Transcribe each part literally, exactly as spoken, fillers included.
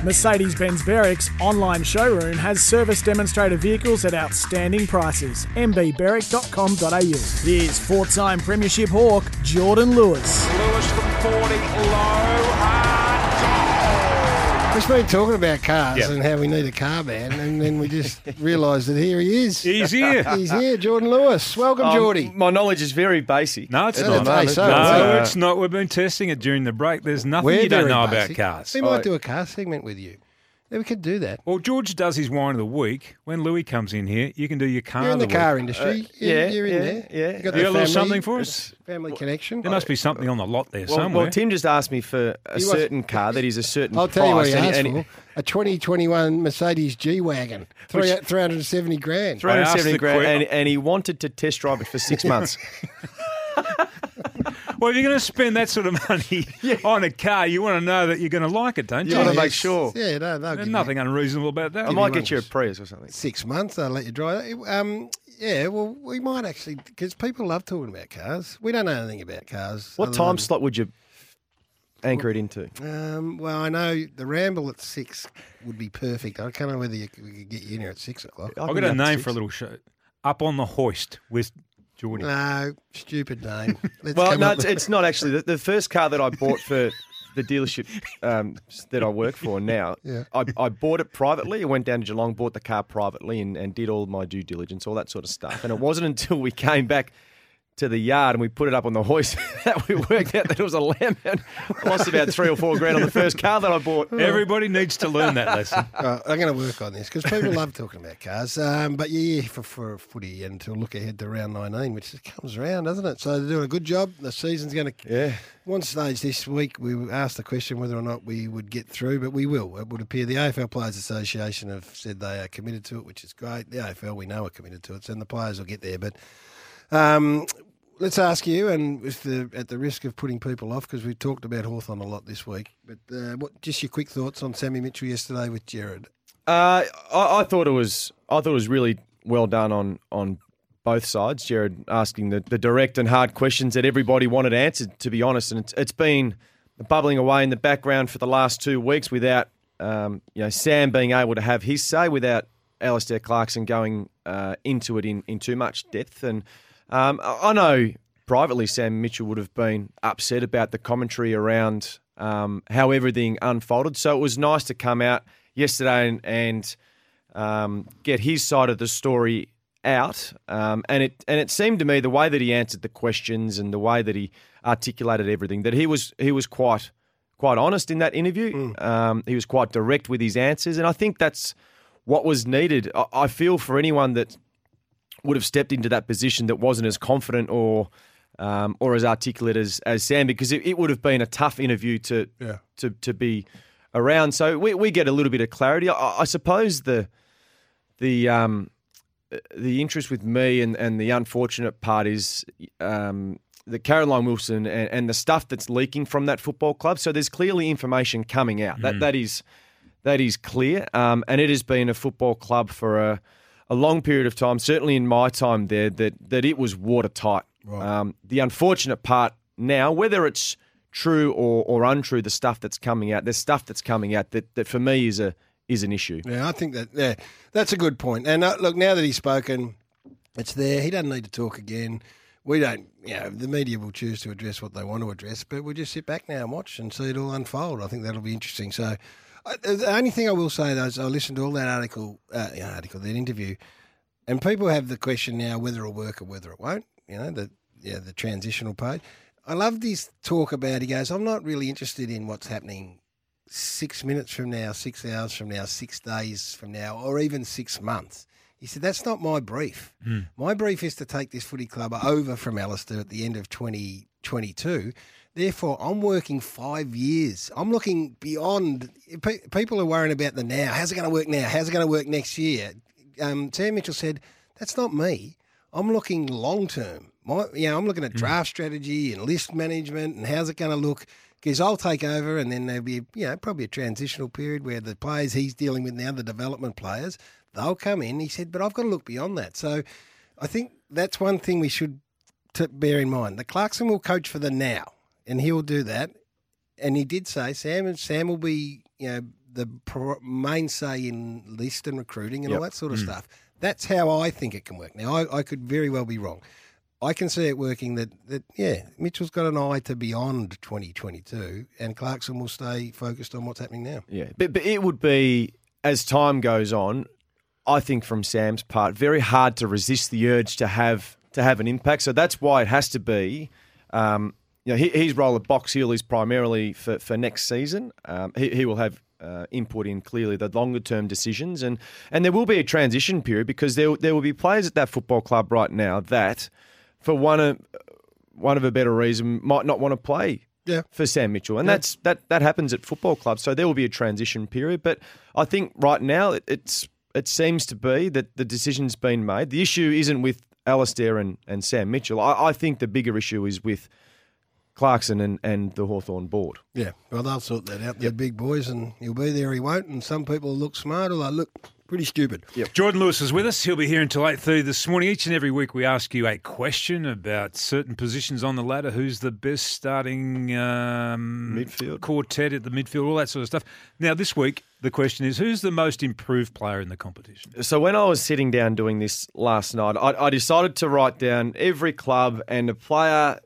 Mercedes-Benz Berwick's online showroom has service demonstrator vehicles at outstanding prices. m b berwick dot com dot a u. Here's four-time Premiership Hawk, Jordan Lewis. Lewis from forty, low, hard, We've been talking about cars Yep. and how we need a car man, and then we just realised that here he is. He's here. He's here, Jordan Lewis. Welcome, Um, Geordie. My knowledge is very basic. No, it's Yeah, not. they say so. No, Uh, it's not. We've been testing it during the break. There's nothing We're you don't very know basic. about cars. We might Right. do a car segment with you. Yeah, we could do that. Well, George does his wine of the week. When Louis comes in here, you can do your car You're in of the the car week. industry. Uh, you're, yeah, you're in yeah, there. yeah. You got You the got a little family, something for us? family connection. There must be something on the lot there Well, somewhere. well, Tim just asked me for a He was- certain car that is a certain I'll price. tell you what he and asked and for. A twenty twenty-one Mercedes G-Wagon. Three, Which- three hundred seventy grand. three hundred I asked seventy the grand, que- and, and he wanted to test drive it for six months. Well, if you're going to spend that sort of money on a car, you want to know that you're going to like it, don't you? You wanna Yeah, make it's- sure. Yeah, no, no. There's nothing unreasonable about that. I might you get you a one. Prius or something. Six months, I'll let you drive it. Um, yeah, well, we might actually, because people love talking about cars. We don't know anything about cars. What other time than- slot would you anchor it into? Um, well, I know the Ramble at six would be perfect. I don't know whether you, we could get you in here at six o'clock. I I've can got get a up to name six. for a little show. Up on the Hoist with Geordie. No, stupid name. Let's Well, come no, up it's, with- it's not actually. The, the first car that I bought for the dealership um, that I work for now, Yeah. I, I bought it privately. I went down to Geelong, bought the car privately, and, and did all my due diligence, all that sort of stuff. And it wasn't until we came back to the yard and we put it up on the hoist that we worked out that it was a lamb. And I lost about three or four grand on the first car that I bought. Everybody needs to learn that lesson. Uh, I'm going to work on this because people love talking about cars. Um, but yeah, for, for footy and to look ahead to round nineteen, which comes around, doesn't it? So they're doing a good job. The season's going to. Yeah. One stage this week, we asked the question whether or not we would get through, but we will. It would appear the A F L Players Association have said they are committed to it, which is great. The A F L, we know, are committed to it, and the players will get there. But um, let's ask you, and with the, at the risk of putting people off, because we've talked about Hawthorn a lot this week, but uh, what just your quick thoughts on Sammy Mitchell yesterday with Jared? Uh, I, I thought it was. I thought it was really well done on on both sides. Jared asking the, the direct and hard questions that everybody wanted answered. To be honest, and it's, it's been bubbling away in the background for the last two weeks without um, you know Sam being able to have his say, without Alistair Clarkson going uh, into it in, in too much depth. And um, I I know privately Sam Mitchell would have been upset about the commentary around um, how everything unfolded. So it was nice to come out yesterday and, and um, get his side of the story out. Um, and it and it seemed to me the way that he answered the questions and the way that he articulated everything, that he was he was quite quite honest in that interview. Mm. Um, he was quite direct with his answers, and I think that's what was needed. I, I feel for anyone that would have stepped into that position that wasn't as confident or um, or as articulate as, as Sam, because it, it would have been a tough interview to Yeah. to to be around. So we, we get a little bit of clarity. I, I suppose the the um, the interest with me and, and the unfortunate part is um, the Caroline Wilson and, and the stuff that's leaking from that football club. So there's clearly information coming out. That that is that is clear, um, and it has been a football club for a, a long period of time. Certainly in my time there, that that it was watertight. Right. Um, the unfortunate part now, whether it's true or, or untrue, the stuff that's coming out, there's stuff that's coming out that, that for me is a is an issue. Yeah, I think that yeah, that's a good point. And uh, look, now that he's spoken, it's there. He doesn't need to talk again. We don't, you know, the media will choose to address what they want to address, but we'll just sit back now and watch and see it all unfold. I think that'll be interesting. So, uh, the only thing I will say though is I listened to all that article, uh, you know, article, that interview, and people have the question now whether it'll work or whether it won't. You know, the yeah, the transitional page. I loved his talk about. He goes, I'm not really interested in what's happening six minutes from now, six hours from now, six days from now, or even six months. He said, that's not my brief. Mm. My brief is to take this footy club over from Alistair at the end of twenty twenty-two. Therefore, I'm working five years. I'm looking beyond. Pe- people are worrying about the now. How's it going to work now? How's it going to work next year? Um, Sam Mitchell said, that's not me. I'm looking long term. My, you know, I'm looking at draft strategy and list management and how's it going to look. Because I'll take over and then there'll be, you know, probably a transitional period where the players he's dealing with now, the development players, they'll come in. He said, but I've got to look beyond that. So I think that's one thing we should t- bear in mind. The Clarkson will coach for the now, and he'll do that. And he did say Sam and Sam will be, you know, the pro- mainstay in list and recruiting and Yep. all that sort of stuff. That's how I think it can work. Now, I, I could very well be wrong. I can see it working that, that, yeah, Mitchell's got an eye to beyond twenty twenty-two and Clarkson will stay focused on what's happening now. Yeah, but, but it would be, as time goes on, I think from Sam's part, very hard to resist the urge to have to have an impact. So that's why it has to be, um, you know, he, his role at Box Hill is primarily for, for next season. Um, he, he will have uh, input in clearly the longer term decisions, and, and there will be a transition period because there there will be players at that football club right now that, for one of one of a better reason, might not want to play Yeah. for Sam Mitchell, and Yeah. that's that that happens at football clubs. So there will be a transition period, but I think right now it, it's it seems to be that the decision's been made. The issue isn't with Alistair and, and Sam Mitchell. I, I think the bigger issue is with Clarkson and, and the Hawthorn board. Yeah, well, they'll sort that out. They're big boys and he'll be there, he won't. And some people look smart or they look pretty stupid. Yep. Jordan Lewis is with us. He'll be here until eight thirty this morning. Each and every week we ask you a question about certain positions on the ladder. Who's the best starting um, Midfield. quartet at the midfield, all that sort of stuff. Now, this week, the question is, who's the most improved player in the competition? So when I was sitting down doing this last night, I, I decided to write down every club and a player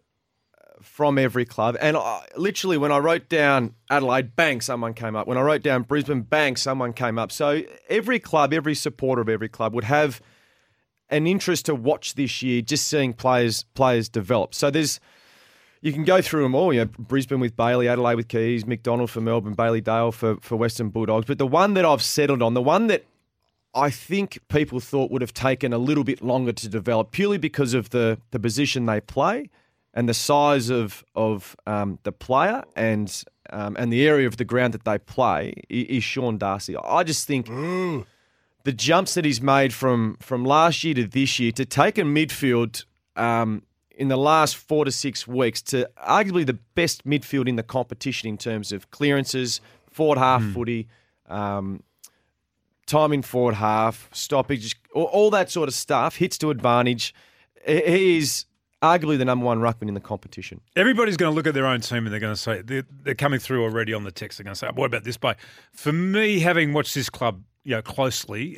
from every club. And I, literally when I wrote down Adelaide, bang, someone came up. When I wrote down Brisbane, bang, someone came up. So every club, every supporter of every club would have an interest to watch this year, just seeing players players develop. So there's, you can go through them all. You know, Brisbane with Bailey, Adelaide with Keys, McDonald for Melbourne, Bailey Dale for, for Western Bulldogs. But the one that I've settled on, the one that I think people thought would have taken a little bit longer to develop, purely because of the, the position they play and the size of of um, the player and um, and the area of the ground that they play, is Sean Darcy. I just think Mm. the jumps that he's made from from last year to this year to take a midfield um, in the last four to six weeks to arguably the best midfield in the competition in terms of clearances, forward half Mm. footy, um, time in forward half, stoppage, all, all that sort of stuff, hits to advantage. He he is arguably the number one ruckman in the competition. Everybody's going to look at their own team and they're going to say, they're, they're coming through already on the text. They're going to say, what about this play? For me, having watched this club you know, closely,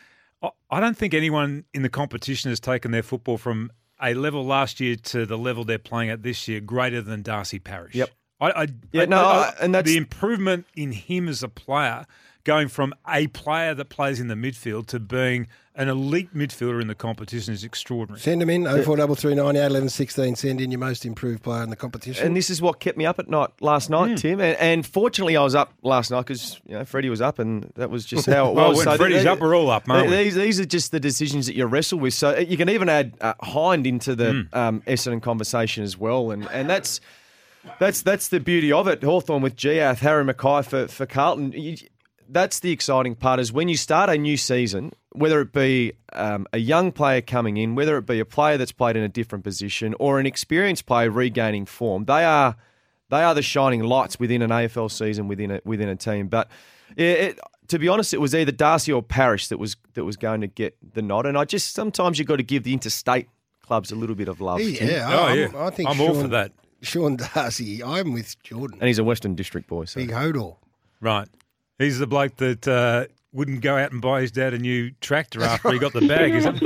I- I don't think anyone in the competition has taken their football from a level last year to the level they're playing at this year greater than Darcy Parish. Yep. I, I, Yeah, I- no, I- I- and that's- the improvement in him as a player, going from a player that plays in the midfield to being an elite midfielder in the competition is extraordinary. Send them in, oh four three three nine eight one one one six. Send in your most improved player in the competition. And this is what kept me up at night last night, Tim. And, and fortunately, I was up last night because you know Freddie was up, and that was just how it Well, was. when So Freddie's they- up, we're all up, aren't we? These, these are just the decisions that you wrestle with. So you can even add uh, Hind into the um, Essendon conversation as well, and and that's that's that's the beauty of it. Hawthorn with Giath, Harry Mackay for for Carlton. You, that's the exciting part is when you start a new season, whether it be um, a young player coming in, whether it be a player that's played in a different position or an experienced player regaining form, they are they are the shining lights within an A F L season within a, within a team. But yeah, it, to be honest, it was either Darcy or Parish that was that was going to get the nod. And I just sometimes you've got to give the interstate clubs a little bit of love. He- Tim. yeah, Oh, I'm, yeah. I think I'm Sean, all for that. Sean Darcy, I'm with Jordan. And he's a Western District boy. So. Big Hodor. Right. He's the bloke that uh, wouldn't go out and buy his dad a new tractor after he got the bag, isn't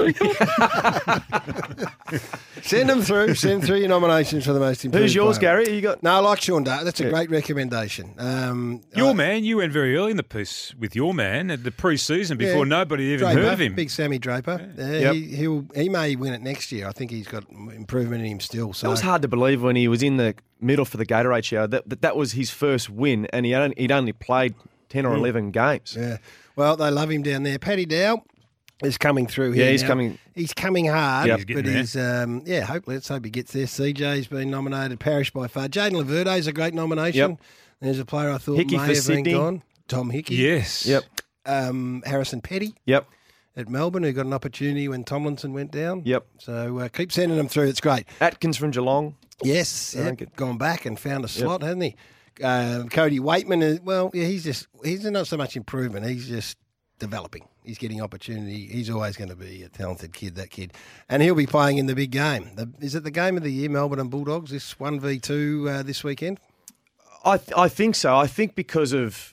he? Send them through. Send through your nominations for the most improved Who's yours, player. Gary? You got No, I like Sean Darcy. That's a Yeah. great recommendation. Um, Your uh, man, you went very early in the piece with your man at the pre-season before Yeah. nobody even Draper, heard of him. Big Sammy Draper. Yeah. Yep. he, he'll, he may win it next year. I think he's got improvement in him still. So It was hard to believe when he was in the middle for the Gatorade show that that, that was his first win, and he only, he'd only played ten or eleven games. Yeah. Well, they love him down there. Paddy Dow is coming through Yeah, here. he's now. coming- He's coming hard, Yep. He's but getting there. he's um, yeah. Hopefully, let's hope he gets there. C J's been nominated. Parish by far. Jaden Laverde is a great nomination. Yep. There's a player I thought Hickey may for have Sydney. been gone. Tom Hickey. Yes. Yep, Um, Harrison Petty yep, at Melbourne, who got an opportunity when Tomlinson went down. yep. So uh, keep sending them through. It's great. Atkins from Geelong. Yes, I yeah, think it- gone back and found a slot, hasn't he? Uh, Cody Waitman is well. Yeah, he's just he's not so much improvement. He's just developing. He's getting opportunity. He's always going to be a talented kid. That kid, and he'll be playing in the big game. The, is it the game of the year? Melbourne and Bulldogs. This one v two uh, this weekend. I th- I think so. I think because of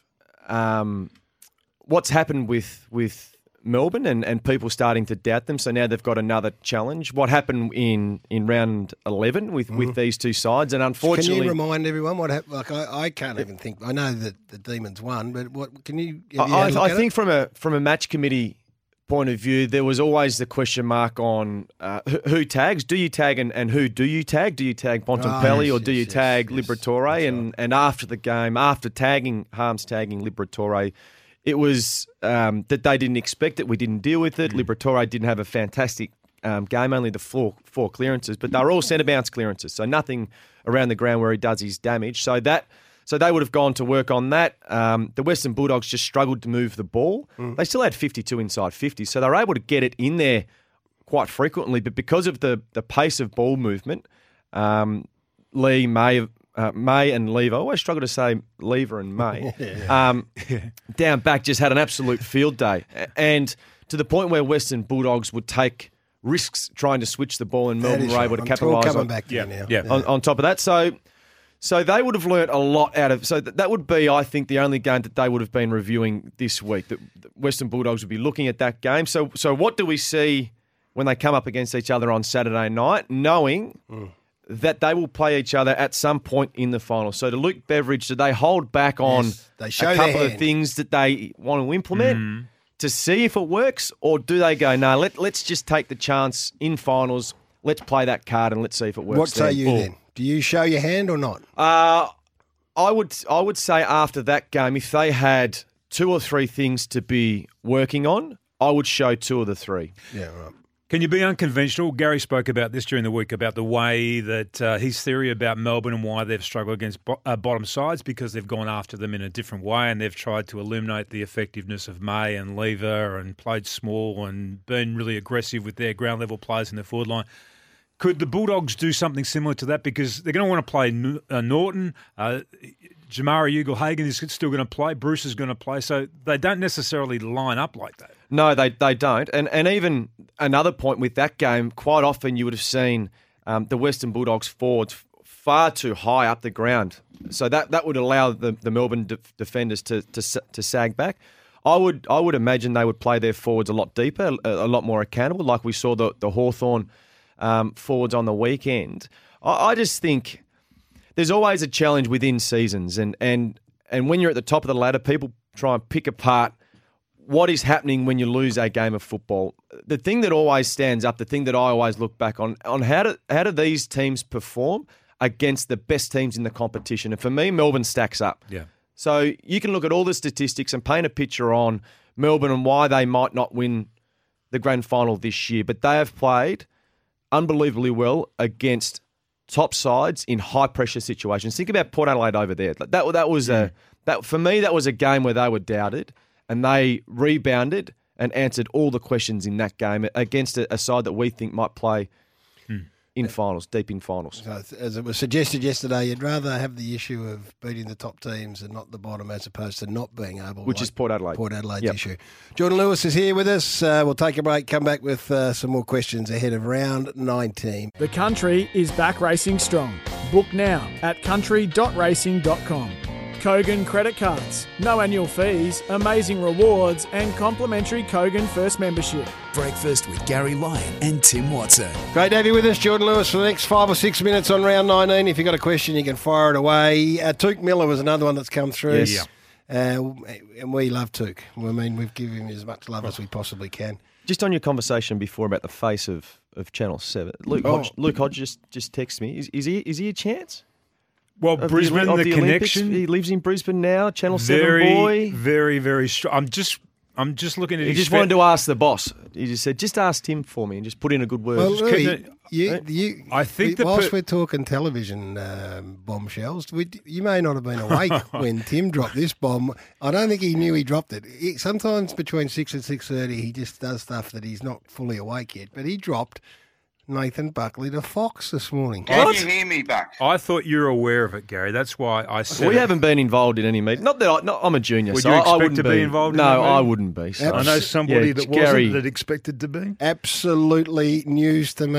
um, what's happened with with Melbourne and, and people starting to doubt them. So now they've got another challenge. What happened in, in round eleven with, mm. with these two sides? And unfortunately, can you remind everyone what happened? Like I, I can't even think. I know that the Demons won, but what can you? you I, I think it? from a from a match committee point of view, there was always the question mark on uh, who, who tags. Do you tag and, and who do you tag? Do you tag Bontempelli oh, yes, or do yes, you tag yes, Liberatore? Yes, and right. and after the game, after tagging Harms tagging Liberatore, it was um, that they didn't expect it. We didn't deal with it. Mm. Liberatore didn't have a fantastic um, game, only the four four clearances, but they were all centre bounce clearances, so nothing around the ground where he does his damage. So that. So they would have gone to work on that. Um, the Western Bulldogs just struggled to move the ball. Mm. They still had fifty-two inside fifty, so they were able to get it in there quite frequently. But because of the the pace of ball movement, um, Lee, May, uh, May and Lever, I always struggle to say Lever and May, yeah. Um, down back just had an absolute field day. And to the point where Western Bulldogs would take risks trying to switch the ball and Melbourne were able to capitalise on, back yeah, now. Yeah. On, on top of that. So... So they would have learnt a lot out of... So that would be, I think, the only game that they would have been reviewing this week. The Western Bulldogs would be looking at that game. So so what do we see when they come up against each other on Saturday night, knowing mm. that they will play each other at some point in the final? So to Luke Beveridge, do they hold back on yes, they show a couple of things that they want to implement mm. to see if it works? Or do they go, no, let, let's just take the chance in finals, let's play that card and let's see if it works? What say you then? Do you show your hand or not? Uh, I would I would say after that game, if they had two or three things to be working on, I would show two of the three. Yeah, right. Can you be unconventional? Gary spoke about this during the week, about the way that uh, his theory about Melbourne and why they've struggled against bo- uh, bottom sides, because they've gone after them in a different way and they've tried to eliminate the effectiveness of May and Lever and played small and been really aggressive with their ground level players in the forward line. Could the Bulldogs do something similar to that? Because they're going to want to play uh, Norton. Uh, Jamari Ugle-Hagan is still going to play. Bruce is going to play. So they don't necessarily line up like that. No, they they don't. And and even another point with that game, quite often you would have seen um, the Western Bulldogs forwards far too high up the ground. So that, that would allow the, the Melbourne de- defenders to, to to sag back. I would I would imagine they would play their forwards a lot deeper, a, a lot more accountable, like we saw the, the Hawthorn Um, forwards on the weekend. I, I just think there's always a challenge within seasons, and, and and when you're at the top of the ladder, people try and pick apart what is happening when you lose a game of football. The thing that always stands up, the thing that I always look back on, on how do how do these teams perform against the best teams in the competition? And for me, Melbourne stacks up. Yeah. So you can look at all the statistics and paint a picture on Melbourne and why they might not win the grand final this year, but they have played unbelievably well against top sides in high pressure situations. Think about Port Adelaide over there. That that was a that for me that was a game where they were doubted and they rebounded and answered all the questions in that game against a, a side that we think might play hmm. in finals, deep in finals. So, as it was suggested yesterday, you'd rather have the issue of beating the top teams and not the bottom, as opposed to not being able. Which like is Port Adelaide. Port Adelaide's yep. issue. Jordan Lewis is here with us. Uh, we'll take a break. Come back with uh, some more questions ahead of round nineteen. The country is back racing strong. Book now at country dot racing dot com. Kogan credit cards, no annual fees, amazing rewards and complimentary Kogan First membership. Breakfast with Gary Lyon and Tim Watson. Great to have you with us, Jordan Lewis, for the next five or six minutes on round nineteen. If you've got a question, you can fire it away. Uh, Touk Miller was another one that's come through. Yes. Uh, and we love Touk. I mean, we've given him as much love as we possibly can. Just on your conversation before about the face of, of Channel seven, Luke oh. Hodge, Luke Hodge just, just texted me. Is, is he is he a chance? Well, Of Brisbane, the, of the, the connection. Olympics. He lives in Brisbane now. Channel very, Seven boy. Very, very strong. I'm just, I'm just looking at. He his just fa- wanted to ask the boss. He just said, "Just ask Tim for me, and just put in a good word." Well, Just Louis, keep it- you, you, I think the whilst per- we're talking television um, bombshells, we, you may not have been awake when Tim dropped this bomb. I don't think he knew he dropped it. He, sometimes between six and six thirty, he just does stuff that he's not fully awake yet. But he dropped Nathan Buckley to Fox this morning. Can What? you hear me back? I thought you were aware of it, Gary. That's why I said we it. haven't been involved in any meeting. Not that I, not, I'm a junior, Would so you I, I expect wouldn't to be involved in No, that I meeting? wouldn't be. So. I know somebody Yeah, that Gary- wasn't that expected to be. Absolutely news to me.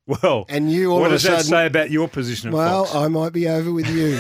Well, And you all what of a does that sudden- say about your position at Well, Fox? I might be over with you.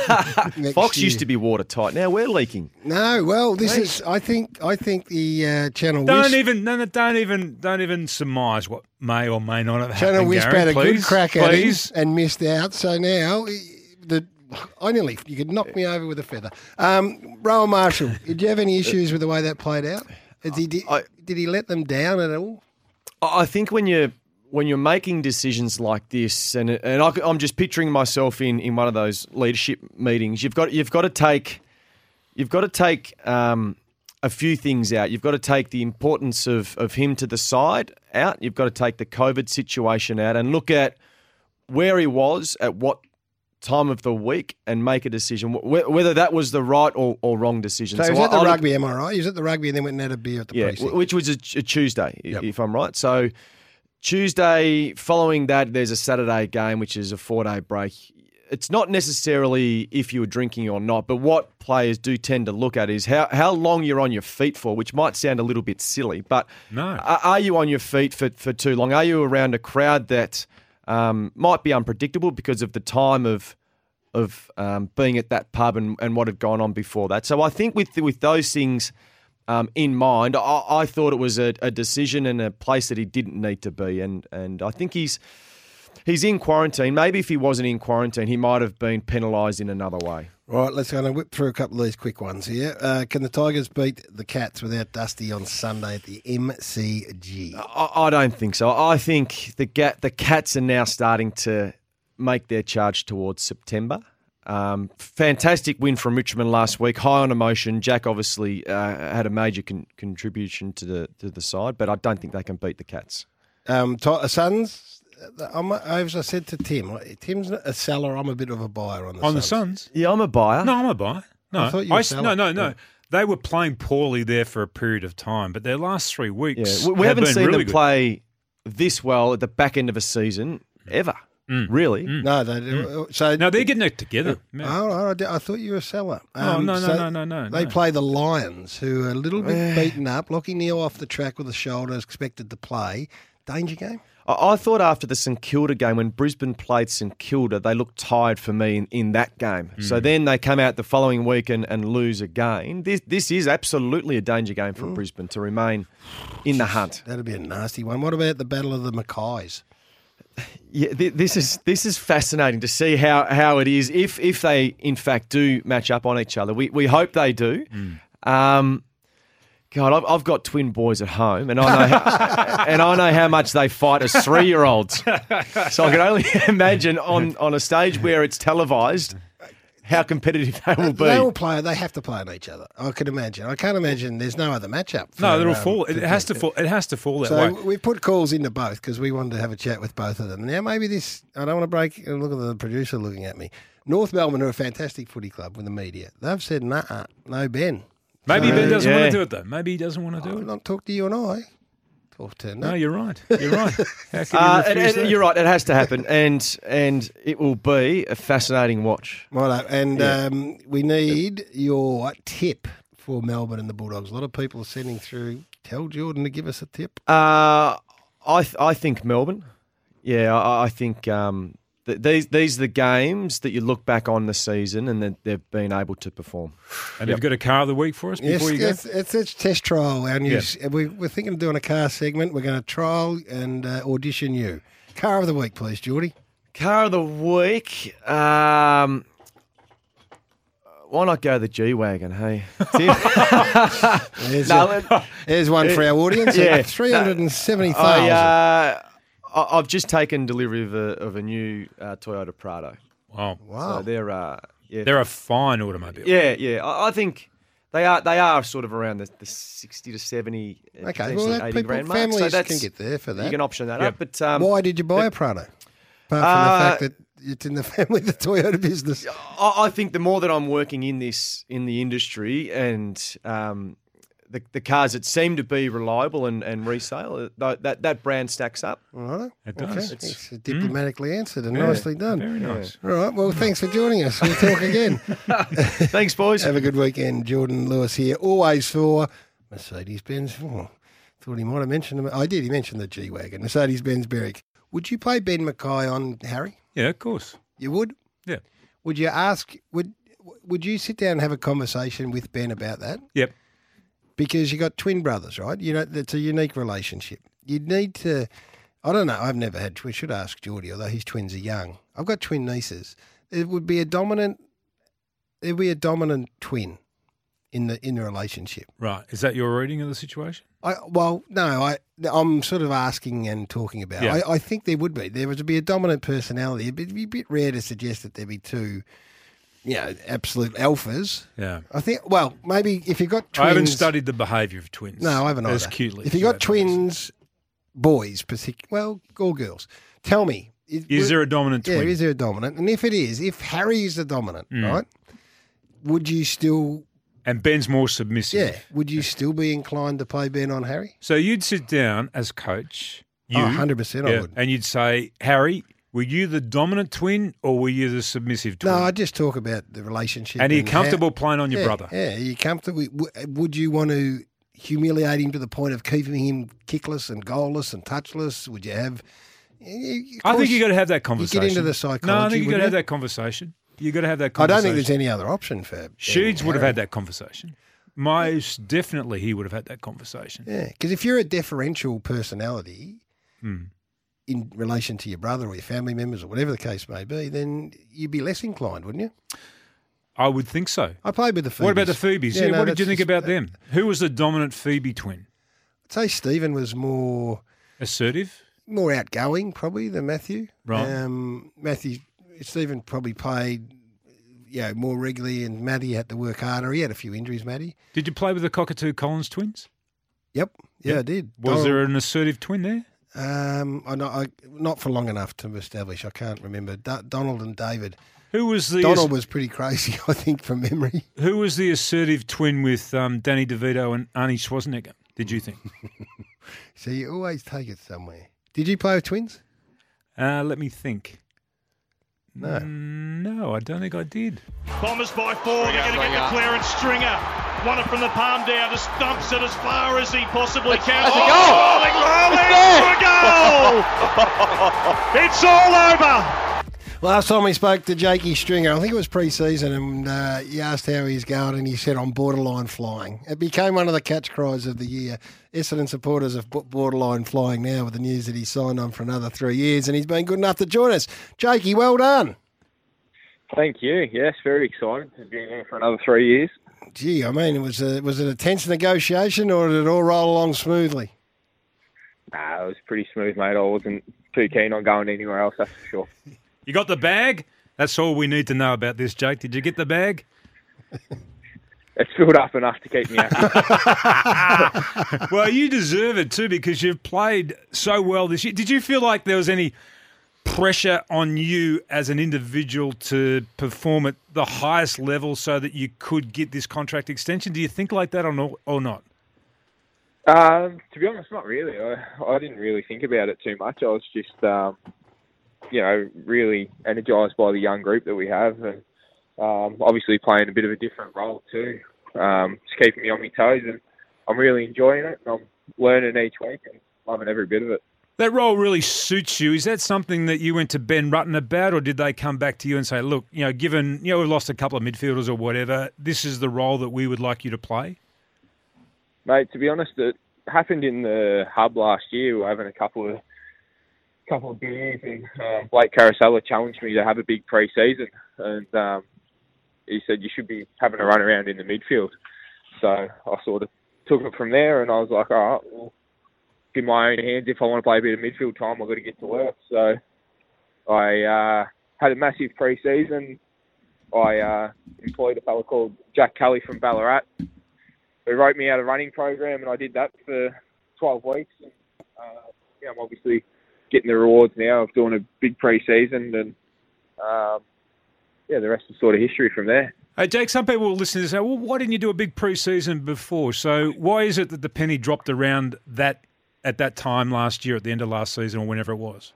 next Fox year. used to be watertight. Now we're leaking. No, well, this is. I think. I think the uh, Channel Don't Wisp. even, no, no, don't even, don't even surmise what may or may not have Channel happened. Wisp Gary, had a please, good crack at please. him and missed out. So now the. I nearly. You could knock me over with a feather. Um, Rowan Marshall. Did you have any issues with the way that played out? Did he, did, I- did he let them down at all? I I think when you're when you're making decisions like this, and and I, I'm just picturing myself in, in one of those leadership meetings. You've got you've got to take you've got to take um, a few things out. You've got to take the importance of of him to the side out. You've got to take the COVID situation out and look at where he was at what time of the week and make a decision wh- whether that was the right or, or wrong decision. So, he was I- at the I look- rugby, am I right? He was at the rugby and then went and had a beer at the yeah, precinct. w- which was a, a Tuesday, i- Yep. if I'm right. So Tuesday, following that, there's a Saturday game, which is a four-day break. It's not necessarily if you were drinking or not, but what players do tend to look at is how, how long you're on your feet for, which might sound a little bit silly, but No. are, are you on your feet for, for too long? Are you around a crowd that um, might be unpredictable because of the time of of um, being at that pub and, and what had gone on before that? So I think with with those things um, in mind, I, I thought it was a, a decision and a place that he didn't need to be, and and I think he's he's in quarantine. Maybe if he wasn't in quarantine, he might have been penalised in another way. Right, let's go and whip through a couple of these quick ones here. Uh, can the Tigers beat the Cats without Dusty on Sunday at the M C G? I, I don't think so. I think the ga- the Cats are now starting to make their charge towards September. Um, fantastic win from Richmond last week. High on emotion. Jack obviously uh, had a major con- contribution to the to the side, but I don't think they can beat the Cats. Um, Ti- Suns, I'm, as I said to Tim, Tim's a seller. I'm a bit of a buyer on the On the Suns. Suns? Yeah, I'm a buyer. No, I'm a buyer. No, I thought you were s- no, selling. no, no. Yeah. They were playing poorly there for a period of time, but their last three Yeah, weeks we, we have haven't been seen really them good. play this well at the back end of a season ever. Mm. Really? No, they do. So No, they're getting it together. Yeah. Oh, I, di- I thought you were a seller. Oh, no, no, so no, no, no, They no. play the Lions, who are a little bit beaten up. Lockie Neal off the track with a shoulder, expected to play. Danger game? I, I thought after the St Kilda game, when Brisbane played St Kilda, they looked tired for me in, in that game. Mm. So then they come out the following week and, and lose again. This this is absolutely a danger game for Brisbane to remain in the hunt. That'd be a nasty one. What about the Battle of the Mackays? Yeah, th- this is this is fascinating to see how, how it is if if they in fact do match up on each other. We we hope they do. Um, God, I've, I've got twin boys at home, and I know how, and I know how much they fight as three year olds. So I can only imagine on, on a stage where it's televised how competitive they will be. They all play. They have to play on each other. I can imagine. I can't imagine there's no other matchup. For, No, it'll um, fall. It for- has to fall. It has to fall that So way. we put calls into both because we wanted to have a chat with both of them. Now maybe this. I don't want to break. Look at the producer looking at me. North Melbourne are a fantastic footy club with the media. They've said, nah, no Ben. Maybe So- Ben doesn't want yeah. to do it though. Maybe he doesn't want to do I'll it. not talk to you and I. Talk to No, you're right. You're right. How can you Uh, refuse and- and that? you're right. It has to happen, and and it will be a fascinating watch. Righto, and Yeah. um, we need your tip for Melbourne and the Bulldogs. A lot of people are sending through. Tell Jordan to give us a tip. Uh, I th- I think Melbourne. Yeah, I, I think um, th- these these are the games that you look back on the season and that they've been able to perform. And you've got a car of the week for us Yes, before you go? it's, it's it's test trial. Our new, Yeah. we, we're thinking of doing a car segment. We're going to trial and uh, audition you. Car of the week, please, Geordie. Car of the week. Um, why not go the G wagon? Hey, Tim? There's, No, a- there's one for our audience. Yeah. three hundred and seventy I, thousand. uh, I- I've just taken delivery of a, of a new uh, Toyota Prado. Wow. Wow. So they're uh, yeah, They're a fine automobile. yeah, yeah. I, I think they are they are sort of around the, the sixty to seventy, uh, Okay, well, potentially that eighty people, grand mark. families So that's can get there for that. you can option that Yeah. up. But um, Why did you buy a Prado? Apart from Uh, the fact that it's in the family, the Toyota business. I, I think the more that I'm working in this in the industry and um, the the cars that seem to be reliable and, and resale, that, that that brand stacks up. All right. It Okay. does. It's diplomatically answered and Yeah, nicely done. Very nice. All right. Well, thanks for joining us. We'll talk again. Thanks, boys. Have a good weekend. Jordan Lewis here, always for Mercedes-Benz. Oh, thought he might have mentioned them. I did. He mentioned the G-Wagon. Mercedes-Benz Berwick. would you play Ben Mackay on Harry? Yeah, of course. You would? Yeah. Would you ask, would would you sit down and have a conversation with Ben about that? Yep. Because you got twin brothers, right? You know, it's a unique relationship. You'd need to, I don't know, I've never had twins. Should ask Geordie, although his twins are young. I've got twin nieces. It would be a dominant, there'd be a dominant twin in the in the relationship. Right. Is that your reading of the situation? I, well, no, I, I'm sort of asking and talking about. Yeah. I, I think there would be. There would be a dominant personality. It'd be a bit rare to suggest that there'd be two, you know, absolute alphas. Yeah. I think, well, maybe if you've got twins. I haven't studied the behaviour of twins. No, I haven't either. As cutely. If you've got twins, boys, partic- well, or girls, tell me. Is, is there a dominant twin? Yeah, is there a dominant? And if it is, if Harry is the dominant, Mm. right, would you still... And Ben's more submissive. Yeah. Would you still be inclined to play Ben on Harry? So you'd sit down as coach. You, Oh, one hundred percent I yeah, would. And you'd say, Harry, were you the dominant twin or were you the submissive twin? No, I just talk about the relationship. and are you how- comfortable playing on your yeah, brother? Yeah, are you comfortable? W- Would you want to humiliate him to the point of keeping him kickless and goalless and touchless? Would you have... Of I think course, you got to have that You conversation. get into the psychology. No, I think you got to wouldn't have that conversation. You got to have that I conversation. don't think there's any other option for Ben Sheeds would have Harry. had that conversation. Most definitely he would have had that conversation. Yeah, because if you're a deferential personality Hmm. in relation to your brother or your family members or whatever the case may be, then you'd be less inclined, wouldn't you? I would think so. I played with the Phoebes. What about the Phoebes? Yeah, no, what did you that's think just- about them? Who was the dominant Phoebe twin? I'd say Stephen was more Assertive? more outgoing probably than Matthew. Right. Um, Matthew, Stephen probably played, you know, more regularly, and Matty had to work harder. He had a few injuries, Matty. Did you play with the Cockatoo Collins twins? Yep. Yeah, Yep. I did. Was Donald- there an assertive twin there? Um, I, not, I not for long enough to establish. I can't remember. Do, Donald and David. Who was the Donald was pretty crazy, I think, from memory. who was the assertive twin with um, Danny DeVito and Arnie Schwarzenegger? Did you think? So you always take it somewhere. Did you play with twins? Uh, let me think. No. Mm, no, I don't think I did. Bombers by four. They're going to get the clearance. Stringer won it from the palm down. Just dumps it as far as he possibly can. That's a oh, goal. Rolling, rolling for a goal. It's all over. Last time we spoke to Jakey Stringer, I think it was pre-season, and uh, you asked how he's going, and he said, "I'm borderline flying." It became one of the catch cries of the year. Essendon supporters are borderline flying now with the news that he's signed on for another three years, and he's been good enough to join us. Jakey, well done. Thank you. Yes, very excited to be here for another three years. Gee, I mean, was a, was it a tense negotiation, or did it all roll along smoothly? Nah, it was pretty smooth, mate. I wasn't too keen on going anywhere else, that's for sure. You got the bag? That's all we need to know about this, Jake. Did you get the bag? It's filled up enough to keep me happy. Well, you deserve it too because you've played so well this year. Did you feel like there was any pressure on you as an individual to perform at the highest level so that you could get this contract extension? Do you think like that or not? Or not? um, to be honest, not really. I, I didn't really think about it too much. I was just, um, you know, really energised by the young group that we have, and um, obviously playing a bit of a different role too. Um, it's keeping me on my toes, and I'm really enjoying it. And I'm learning each week and loving every bit of it. That role really suits you. Is that something that you went to Ben Rutten about, or did they come back to you and say, look, you know, given, you know, we've lost a couple of midfielders or whatever, this is the role that we would like you to play? Mate, to be honest, it happened in the hub last year. We were having a couple of couple of beers, and um, Blake Carousella challenged me to have a big pre-season, and um, he said you should be having a run around in the midfield. So I sort of took it from there, and I was like, all right, well, in my own hands, if I want to play a bit of midfield time, I've got to get to work. So I uh, had a massive pre-season. I uh, employed a fellow called Jack Kelly from Ballarat, who wrote me out a running program, and I did that for twelve weeks. And, uh, yeah, I'm obviously getting the rewards now of doing a big pre-season, and um, yeah, the rest is sort of history from there. Hey, Jake, some people will listen to this and say, well, why didn't you do a big pre-season before? So why is it that the penny dropped around that at that time last year, at the end of last season, or whenever it was?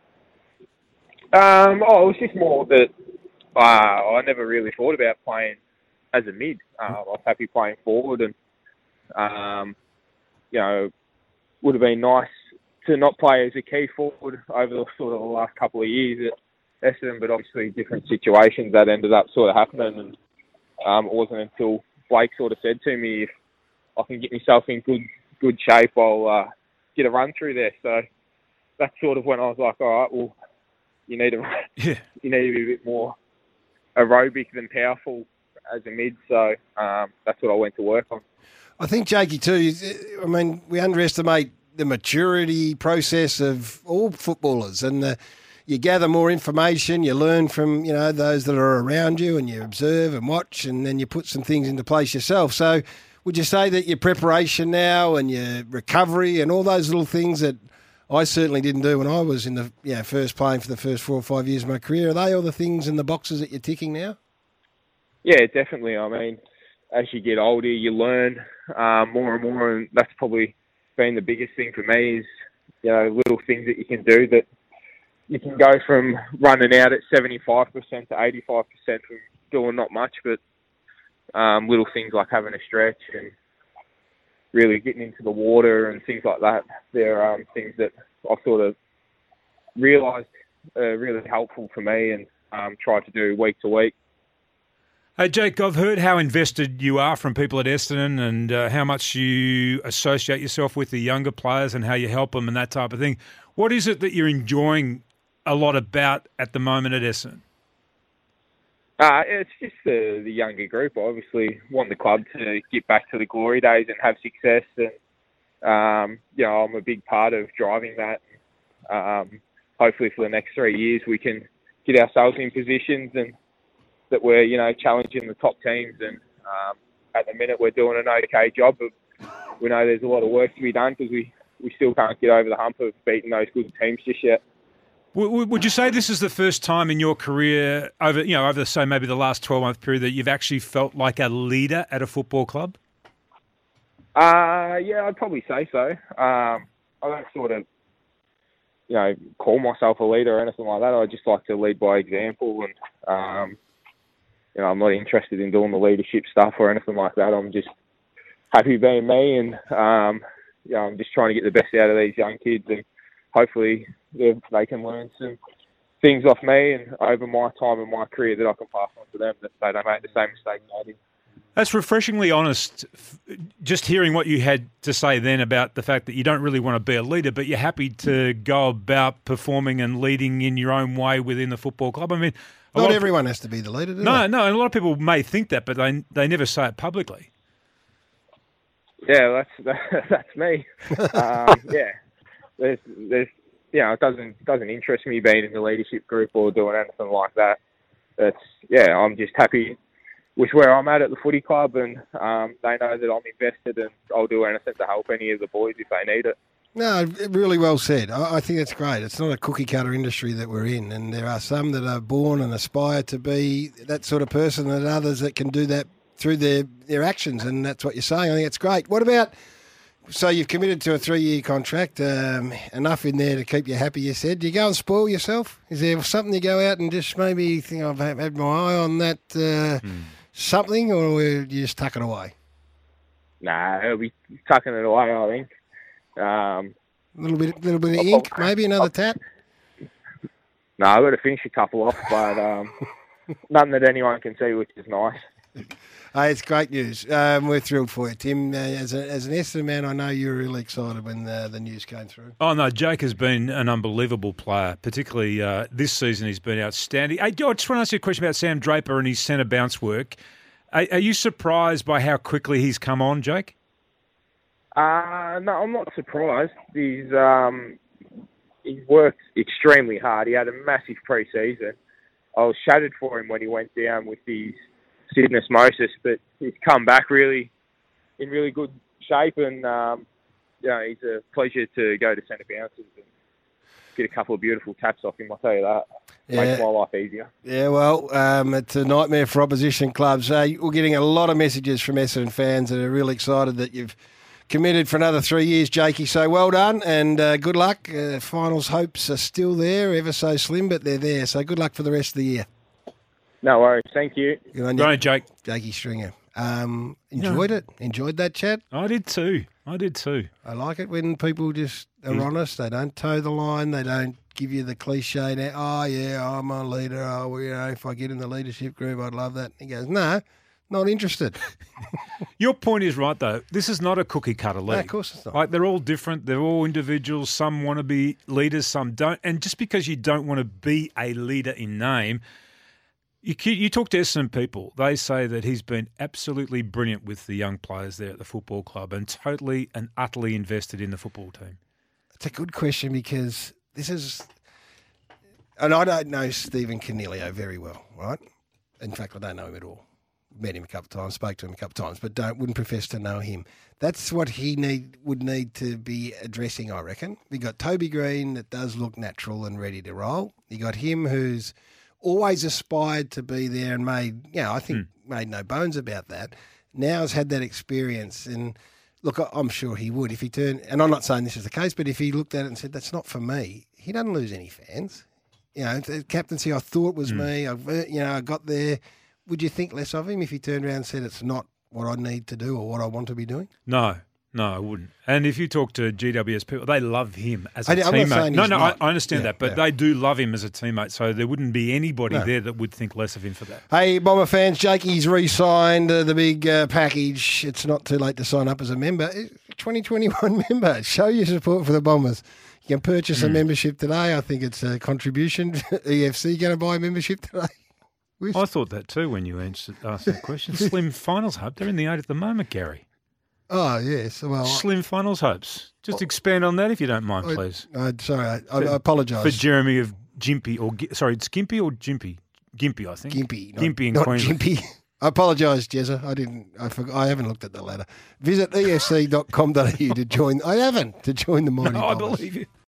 Um, oh, it was just more that uh, I never really thought about playing as a mid. Uh, I was happy playing forward, and um, you know, would have been nice to not play as a key forward over the sort of the last couple of years at Essendon, but obviously different situations that ended up sort of happening. And um, it wasn't until Blake sort of said to me, if I can get myself in good good shape, I'll uh, get a run through there. So that's sort of when I was like, all right, well, you need to yeah. you need to be a bit more aerobic than powerful as a mid. So um, that's what I went to work on. I think, Jakey, too, is, I mean, we underestimate the maturity process of all footballers, and the, you gather more information, you learn from, you know, those that are around you, and you observe and watch, and then you put some things into place yourself. So would you say that your preparation now and your recovery and all those little things that I certainly didn't do when I was in the you know, first playing for the first four or five years of my career, are they all the things in the boxes that you're ticking now? Yeah, definitely. I mean, as you get older, you learn um, more and more, and that's probably been the biggest thing for me is, you know, little things that you can do that you can go from running out at seventy-five percent to eighty-five percent from doing not much, but um, little things like having a stretch and really getting into the water and things like that. They're um, things that I sort of realised are really helpful for me and um, try to do week to week. Hey, Jake, I've heard how invested you are from people at Essendon and uh, how much you associate yourself with the younger players and how you help them and that type of thing. What is it that you're enjoying a lot about at the moment at Essendon? Uh, it's just the, the younger group. I obviously want the club to get back to the glory days and have success. And, um, you know, I'm a big part of driving that. Um, hopefully for the next three years we can get ourselves in positions and that we're, you know, challenging the top teams. And um, at the minute we're doing an okay job, but we know there's a lot of work to be done because we, we still can't get over the hump of beating those good teams just yet. Would you say this is the first time in your career over, you know, over, say, maybe the last twelve-month period that you've actually felt like a leader at a football club? Uh, yeah, I'd probably say so. Um, I don't sort of, you know, call myself a leader or anything like that. I just like to lead by example, and um, you know, I'm not interested in doing the leadership stuff or anything like that. I'm just happy being me, and um, you know, I'm just trying to get the best out of these young kids, and hopefully they, they can learn some things off me and over my time and my career that I can pass on to them, that they don't make the same mistakes I did. That's refreshingly honest, just hearing what you had to say then about the fact that you don't really want to be a leader, but you're happy to go about performing and leading in your own way within the football club. I mean, not everyone has to be the leader, do No, they? no, and a lot of people may think that, but they they never say it publicly. Yeah, that's that's me. um, yeah, there's there's you know, it doesn't doesn't interest me being in the leadership group or doing anything like that. It's yeah, I'm just happy with where I'm at at the footy club, and um, they know that I'm invested, and I'll do anything to help any of the boys if they need it. No, really well said. I, I think that's great. It's not a cookie cutter industry that we're in, and there are some that are born and aspire to be that sort of person, and others that can do that through their, their actions, and that's what you're saying. I think it's great. What about, so you've committed to a three-year contract, um, enough in there to keep you happy, you said. Do you go and spoil yourself? Is there something you go out and just maybe think, I've had my eye on that uh, hmm. something, or you just tuck it away? Nah, I'll be tucking it away, I think. Um, a little bit, little bit of ink, I'll, maybe another I'll, tap. No, I've got to finish a couple off, but um, nothing that anyone can see, which is nice. Hey, it's great news. Um, we're thrilled for you, Tim. Uh, as, a, as an Essendon man, I know you were really excited when the, the news came through. Oh, no, Jake has been an unbelievable player, particularly uh, this season. He's been outstanding. Hey, I just want to ask you a question about Sam Draper and his centre bounce work. Are, are you surprised by how quickly he's come on, Jake? Uh, no, I'm not surprised. He's um, he's worked extremely hard. He had a massive pre-season. I was shattered for him when he went down with his syndesmosis, but he's come back really in really good shape, and um, you know, he's a pleasure to go to centre bounces and get a couple of beautiful taps off him. I'll tell you that. Yeah. Makes my life easier. Yeah, well, um, it's a nightmare for opposition clubs. Uh, we're getting a lot of messages from Essendon fans that are really excited that you've committed for another three years, Jakey. So well done and uh, good luck. Uh, finals hopes are still there, ever so slim, but they're there. So good luck for the rest of the year. No worries. Thank you. Good on you. Right, Jake. Jakey Stringer. Um, enjoyed Yeah. it. Enjoyed that chat. I did too. I did too. I like it when people just are honest. They don't toe the line. They don't give you the cliche. Now, oh, yeah, I'm a leader. Oh, well, you know, if I get in the leadership group, I'd love that. He goes, no, not interested. Your point is right, though. This is not a cookie cutter league. No, of course it's not. Like, they're all different. They're all individuals. Some want to be leaders, some don't. And just because you don't want to be a leader in name, you, you talk to Essendon people, they say that he's been absolutely brilliant with the young players there at the football club and totally and utterly invested in the football team. It's a good question because this is, and I don't know Stephen Canelio very well, right? In fact, I don't know him at all. Met him a couple of times, spoke to him a couple of times, but don't wouldn't profess to know him. That's what he need would need to be addressing, I reckon. We got Toby Green that does look natural and ready to roll. You got him who's always aspired to be there and made, you know, I think mm. made no bones about that. Now has had that experience and look, I'm sure he would if he turned, and I'm not saying this is the case, but if he looked at it and said, that's not for me, he doesn't lose any fans. You know, the captaincy I thought was mm. me, I, you know, I got there. Would you think less of him if he turned around and said it's not what I need to do or what I want to be doing? No, no, I wouldn't. And if you talk to G W S people, they love him as a I, I'm teammate. Not saying no, he's no, not. I, I understand yeah, that, but yeah. they do love him as a teammate, so there wouldn't be anybody No. there that would think less of him for that. Hey, Bomber fans, Jakey's re-signed uh, the big uh, package. It's not too late to sign up as a member. twenty twenty-one member. Show your support for the Bombers. You can purchase mm. a membership today. I think it's a contribution. E F C going to buy a membership today? Wish. I thought that too when you answered, asked that question. Slim finals hope. They're in the eight at the moment, Gary. Oh, yes. Well, Slim finals hopes. Just expand on that if you don't mind, I, please. I, sorry, I, I, I apologise. For Jeremy of Gympie, or sorry, it's Gympie or Gympie? Gympie, I think. Gympie. Not, Gympie in not Queensland. Gympie. I apologise, Jezza. I didn't. I forgot. I haven't looked at the ladder. Visit E F C dot com dot A U to join. I haven't to join the Mighty No, I Bombers. believe you.